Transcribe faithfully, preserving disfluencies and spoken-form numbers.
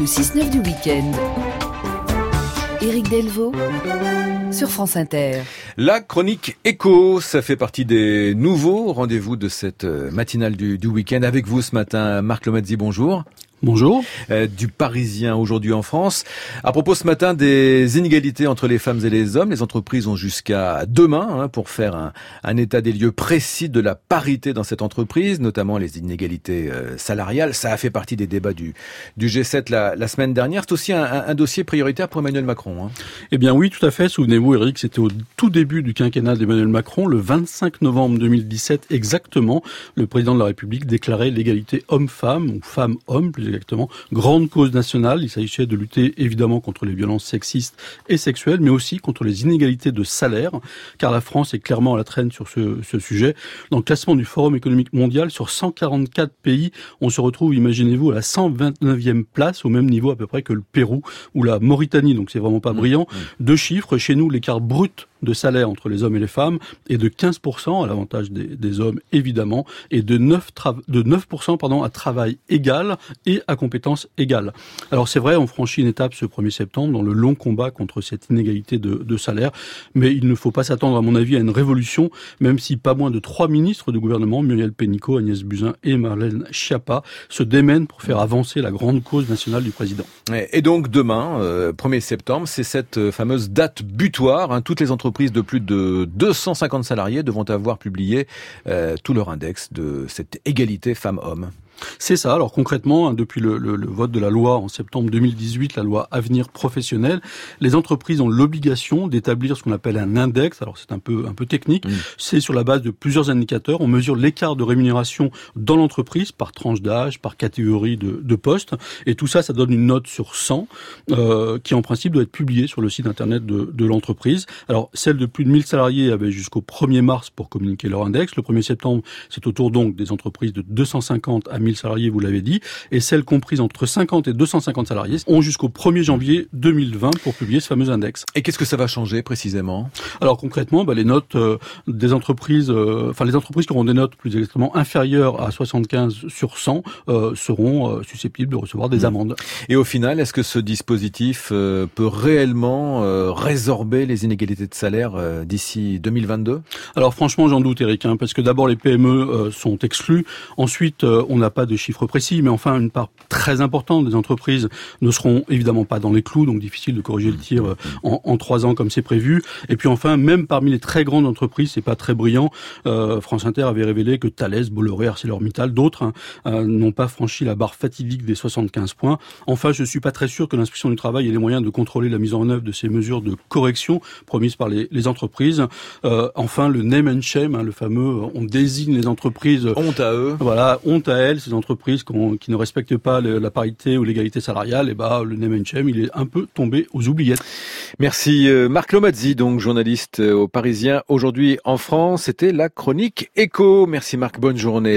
Le six neuf du week-end. Éric Delvaux sur France Inter. La chronique éco, ça fait partie des nouveaux rendez-vous de cette matinale du, du week-end. Avec vous ce matin, Marc Lomazzi, bonjour. Bonjour. Euh, du Parisien aujourd'hui en France. À propos ce matin des inégalités entre les femmes et les hommes, les entreprises ont jusqu'à demain hein, pour faire un, un état des lieux précis de la parité dans cette entreprise, notamment les inégalités euh, salariales. Ça a fait partie des débats du, du G sept la, la semaine dernière. C'est aussi un, un, un dossier prioritaire pour Emmanuel Macron. Hein. Eh bien oui, tout à fait. Souvenez-vous, Éric, c'était au tout début du quinquennat d'Emmanuel Macron, le vingt-cinq novembre deux mille dix-sept exactement. Le président de la République déclarait l'égalité homme-femme, ou femme-homme plus exactement, grande cause nationale. Il s'agissait de lutter évidemment contre les violences sexistes et sexuelles, mais aussi contre les inégalités de salaire, car la France est clairement à la traîne sur ce, ce sujet. Dans le classement du Forum économique mondial, sur cent quarante-quatre pays, on se retrouve, imaginez-vous, à la cent vingt-neuvième place, au même niveau à peu près que le Pérou ou la Mauritanie, donc c'est vraiment pas brillant. Mmh, mmh. Deux chiffres, chez nous, l'écart brut de salaire entre les hommes et les femmes est de quinze pour cent à l'avantage des, des hommes évidemment et de neuf, tra- de neuf pour cent pardon, à travail égal et à compétences égales. Alors c'est vrai, on franchit une étape ce premier septembre dans le long combat contre cette inégalité de, de salaire, mais il ne faut pas s'attendre à mon avis à une révolution, même si pas moins de trois ministres du gouvernement, Muriel Pénicaud, Agnès Buzyn et Marlène Schiappa, se démènent pour faire avancer la grande cause nationale du président. Et donc demain, euh, premier septembre, c'est cette fameuse date butoir, hein, toutes les entreprises de plus de deux cent cinquante salariés devront avoir publié euh, tout leur index de cette égalité femmes-hommes. C'est ça. Alors concrètement, hein, depuis le, le, le vote de la loi en septembre deux mille dix-huit, la loi Avenir Professionnel, les entreprises ont l'obligation d'établir ce qu'on appelle un index. Alors c'est un peu un peu technique. Mmh. C'est sur la base de plusieurs indicateurs. On mesure l'écart de rémunération dans l'entreprise par tranche d'âge, par catégorie de, de poste, et tout ça, ça donne une note sur cent euh, qui en principe doit être publiée sur le site internet de, de l'entreprise. Alors celles de plus de mille salariés avaient jusqu'au premier mars pour communiquer leur index. Le premier septembre, c'est au tour donc des entreprises de deux cent cinquante à mille salariés, vous l'avez dit, et celles comprises entre cinquante et deux cent cinquante salariés ont jusqu'au premier janvier deux mille vingt pour publier ce fameux index. Et qu'est-ce que ça va changer précisément ? Alors concrètement, bah, les notes euh, des entreprises, euh, enfin les entreprises qui auront des notes plus exactement inférieures à soixante-quinze sur cent euh, seront euh, susceptibles de recevoir des mmh. amendes. Et au final, est-ce que ce dispositif euh, peut réellement euh, résorber les inégalités de salaire euh, d'ici deux mille vingt-deux ? Alors franchement, j'en doute, Eric, hein, parce que d'abord les P M E euh, sont exclues, ensuite euh, on n'a pas de chiffres précis, mais enfin une part très importante des entreprises ne seront évidemment pas dans les clous, donc difficile de corriger le tir euh, en, en trois ans comme c'est prévu. Et puis enfin, même parmi les très grandes entreprises, c'est pas très brillant. Euh, France Inter avait révélé que Thales, Bolloré, ArcelorMittal, d'autres hein, euh, n'ont pas franchi la barre fatidique des soixante-quinze points. Enfin, je suis pas très sûr que l'inspection du travail ait les moyens de contrôler la mise en œuvre de ces mesures de correction promises par les, les entreprises. Euh, enfin, le name and shame, hein, le fameux, on désigne les entreprises. Honte à eux. Voilà, honte à elles. Ces entreprises qui ne respectent pas la parité ou l'égalité salariale, et bah le name and shame, il est un peu tombé aux oubliettes. Merci Marc Lomazzi, donc journaliste au Parisien aujourd'hui en France. C'était la chronique éco. Merci Marc, bonne journée.